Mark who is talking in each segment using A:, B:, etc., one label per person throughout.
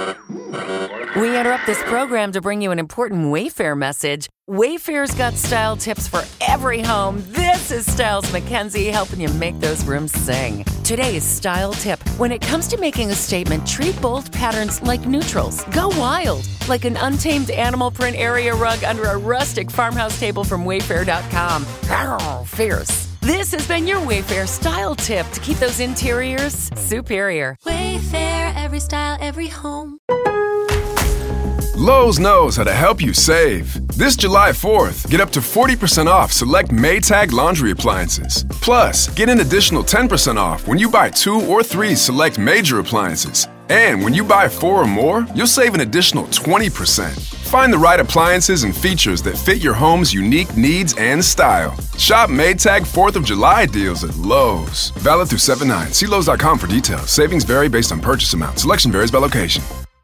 A: We interrupt this program to bring you an important Wayfair message. Wayfair's got style tips for every home. This is Styles McKenzie helping you make those rooms sing. Today's style tip. When it comes to making a statement, treat bold patterns like neutrals. Go wild, like an untamed animal print area rug under a rustic farmhouse table from Wayfair.com. Arr, fierce. This has been your Wayfair style tip to keep those interiors superior.
B: Wayfair, every style, every home.
C: Lowe's knows how to help you save. This July 4th, get up to 40% off select Maytag laundry appliances. Plus, get an additional 10% off when you buy 2 or 3 select major appliances. And when you buy 4 or more, you'll save an additional 20%. Find the right appliances and features that fit your home's unique needs and style. Shop Maytag 4th of July deals at Lowe's. Valid through 7/9. See Lowe's.com for details. Savings vary based on purchase amount. Selection varies by location.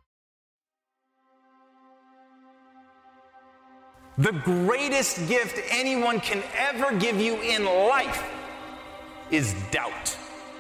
D: The greatest gift anyone can ever give you in life is doubt.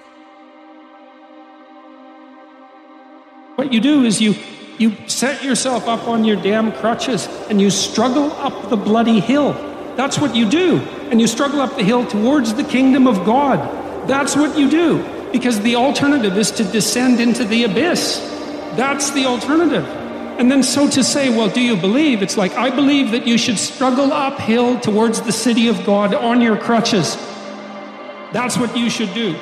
E: What you do is you set yourself up on your damn crutches and you struggle up the bloody hill. That's what you do. And you struggle up the hill towards the kingdom of God. That's what you do. Because the alternative is to descend into the abyss. That's the alternative. And then so to say, well, do you believe? It's like, I believe that you should struggle uphill towards the city of God on your crutches. That's what you should do.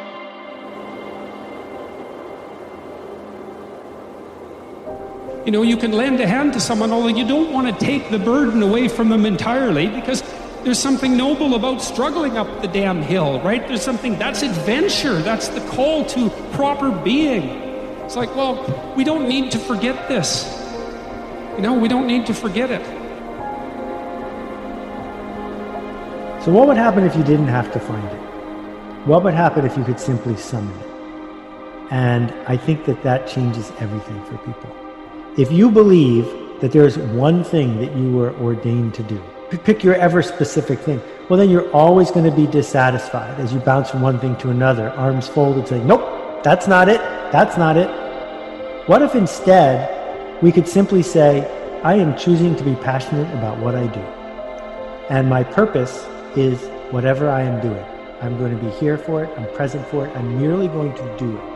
E: You know, you can lend a hand to someone, although you don't want to take the burden away from them entirely, because there's something noble about struggling up the damn hill, right? There's something, that's adventure. That's the call to proper being. It's like, well, we don't need to forget this. You know, we don't need to forget it.
F: So what would happen if you didn't have to find it? What would happen if you could simply summon it? And I think that changes everything for people. If you believe that there's one thing that you were ordained to do, pick your ever specific thing, well, then you're always going to be dissatisfied as you bounce from one thing to another, arms folded, saying, nope, that's not it. That's not it. What if instead we could simply say, I am choosing to be passionate about what I do. And my purpose is whatever I am doing. I'm going to be here for it. I'm present for it. I'm merely going to do it.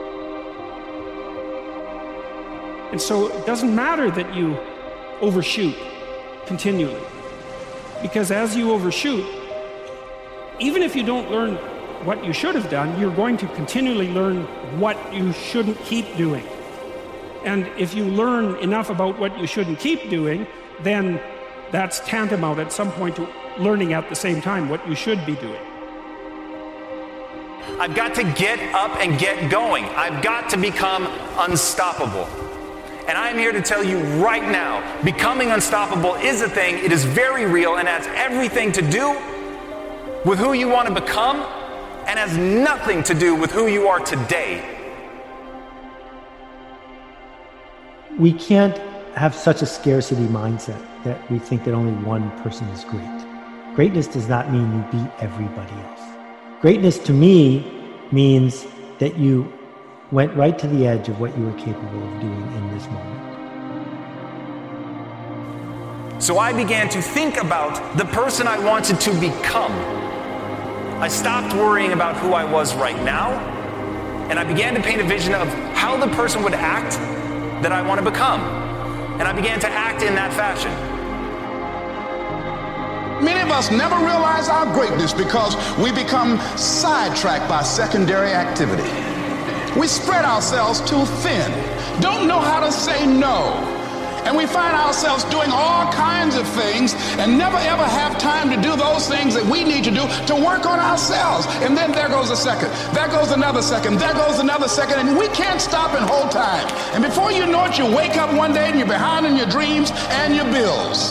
E: And so it doesn't matter that you overshoot continually. Because as you overshoot, even if you don't learn what you should have done, you're going to continually learn what you shouldn't keep doing. And if you learn enough about what you shouldn't keep doing, then that's tantamount at some point to learning at the same time what you should be doing.
D: I've got to get up and get going. I've got to become unstoppable. And I'm here to tell you right now, becoming unstoppable is a thing. It is very real and has everything to do with who you want to become and has nothing to do with who you are today.
F: We can't have such a scarcity mindset that we think that only one person is great. Greatness does not mean you beat everybody else. Greatness to me means that you went right to the edge of what you were capable of doing in this moment.
D: So I began to think about the person I wanted to become. I stopped worrying about who I was right now, and I began to paint a vision of how the person would act that I want to become. And I began to act in that fashion.
G: Many of us never realize our greatness because we become sidetracked by secondary activity. We spread ourselves too thin, don't know how to say no. And we find ourselves doing all kinds of things and never ever have time to do those things that we need to do to work on ourselves. And then there goes a second, there goes another second, there goes another second, and we can't stop and hold time. And before you know it, you wake up one day and you're behind in your dreams and your bills.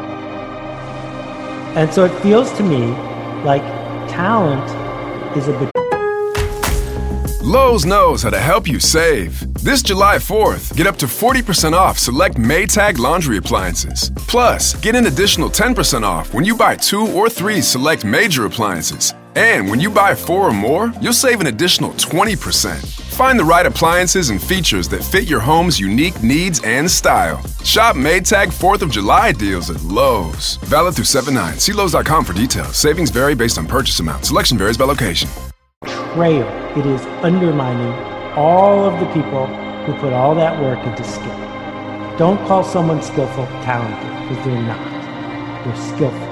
F: And so it feels to me like talent is a bit.
C: Lowe's knows how to help you save. This July 4th, get up to 40% off select Maytag laundry appliances. Plus, get an additional 10% off when you buy 2 or 3 select major appliances. And when you buy 4 or more, you'll save an additional 20%. Find the right appliances and features that fit your home's unique needs and style. Shop Maytag 4th of July deals at Lowe's. Valid through 7/9. See Lowe's.com for details. Savings vary based on purchase amount. Selection varies by location.
F: Betrayal. It is undermining all of the people who put all that work into skill. Don't call someone skillful talented, because they're not. They're skillful.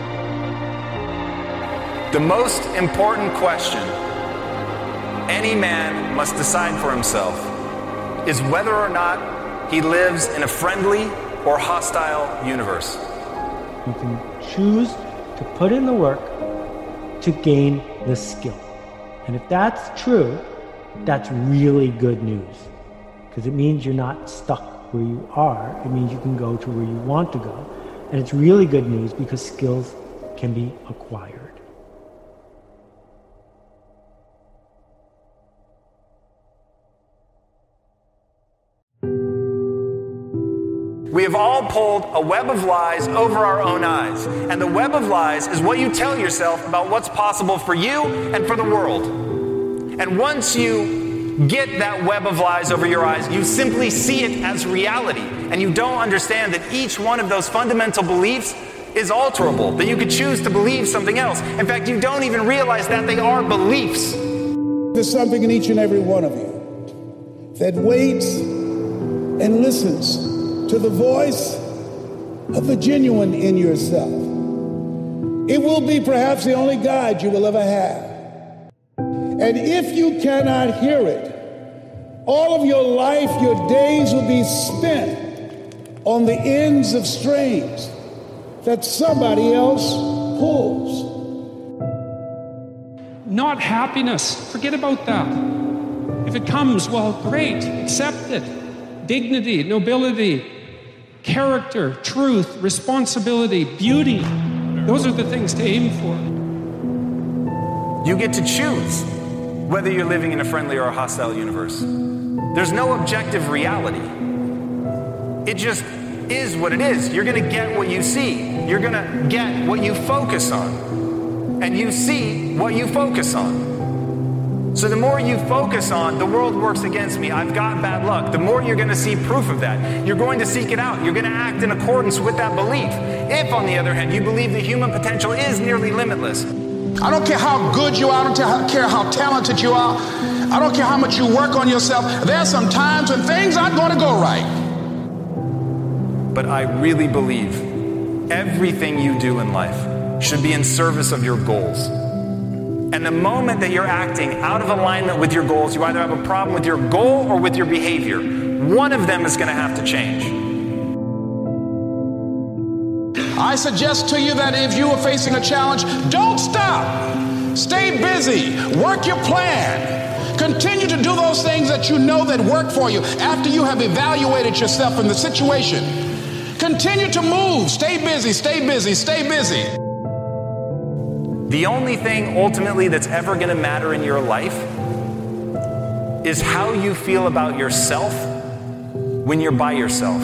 D: The most important question any man must decide for himself is whether or not he lives in a friendly or hostile universe.
F: You can choose to put in the work to gain the skill. And if that's true, that's really good news, because it means you're not stuck where you are. It means you can go to where you want to go. And it's really good news because skills can be acquired.
D: We have all pulled a web of lies over our own eyes. And the web of lies is what you tell yourself about what's possible for you and for the world. And once you get that web of lies over your eyes, you simply see it as reality. And you don't understand that each one of those fundamental beliefs is alterable, that you could choose to believe something else. In fact, you don't even realize that they are beliefs.
H: There's something in each and every one of you that waits and listens to the voice of the genuine in yourself. It will be perhaps the only guide you will ever have. And if you cannot hear it, all of your life, your days will be spent on the ends of strings that somebody else pulls.
E: Not happiness. Forget about that. If it comes, well, great. Accept it. Dignity, nobility, character, truth, responsibility, beauty. Those are the things to aim for.
D: You get to choose whether you're living in a friendly or a hostile universe. There's no objective reality. It just is what it is. You're going to get what you see. You're going to get what you focus on. And you see what you focus on. So the more you focus on, the world works against me, I've got bad luck, the more you're going to see proof of that. You're going to seek it out. You're going to act in accordance with that belief. If, on the other hand, you believe the human potential is nearly limitless.
G: I don't care how good you are. I don't care how talented you are. I don't care how much you work on yourself. There are some times when things aren't going to go right.
D: But I really believe everything you do in life should be in service of your goals. And the moment that you're acting out of alignment with your goals, you either have a problem with your goal or with your behavior. One of them is going to have to change.
G: I suggest to you that if you are facing a challenge, don't stop. Stay busy. Work your plan. Continue to do those things that you know that work for you after you have evaluated yourself in the situation. Continue to move. Stay busy, stay busy, stay busy.
D: The only thing ultimately that's ever going to matter in your life is how you feel about yourself when you're by yourself.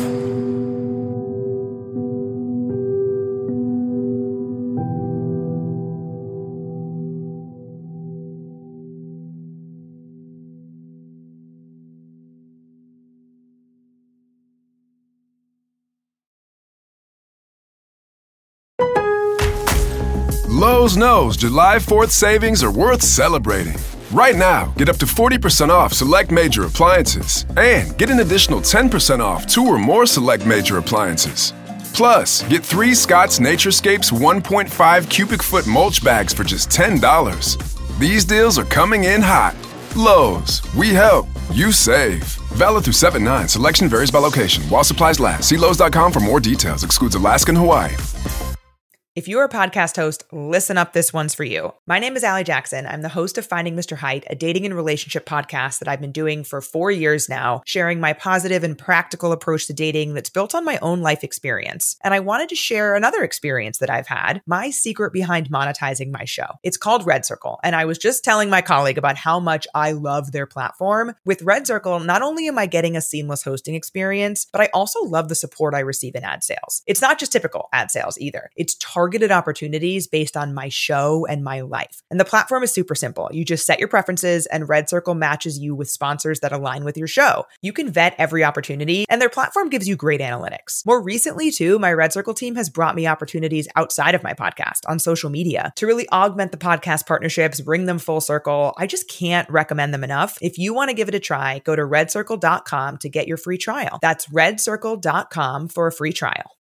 C: Lowe's knows July 4th savings are worth celebrating. Right now, get up to 40% off select major appliances and get an additional 10% off 2 or more select major appliances. Plus, get 3 Scott's Naturescapes 1.5 cubic foot mulch bags for just $10. These deals are coming in hot. Lowe's, we help, you save. Valid through 7/9. Selection varies by location. While supplies last. See Lowe's.com for more details. Excludes Alaska and Hawaii.
I: If you're a podcast host, listen up, this one's for you. My name is Allie Jackson. I'm the host of Finding Mr. Height, a dating and relationship podcast that I've been doing for 4 years now, sharing my positive and practical approach to dating that's built on my own life experience. And I wanted to share another experience that I've had, my secret behind monetizing my show. It's called Red Circle, and I was just telling my colleague about how much I love their platform. With Red Circle, not only am I getting a seamless hosting experience, but I also love the support I receive in ad sales. It's not just typical ad sales either. It's targeted targeted opportunities based on my show and my life. And the platform is super simple. You just set your preferences and Red Circle matches you with sponsors that align with your show. You can vet every opportunity and their platform gives you great analytics. More recently too, my Red Circle team has brought me opportunities outside of my podcast on social media to really augment the podcast partnerships, bring them full circle. I just can't recommend them enough. If you want to give it a try, go to redcircle.com to get your free trial. That's redcircle.com for a free trial.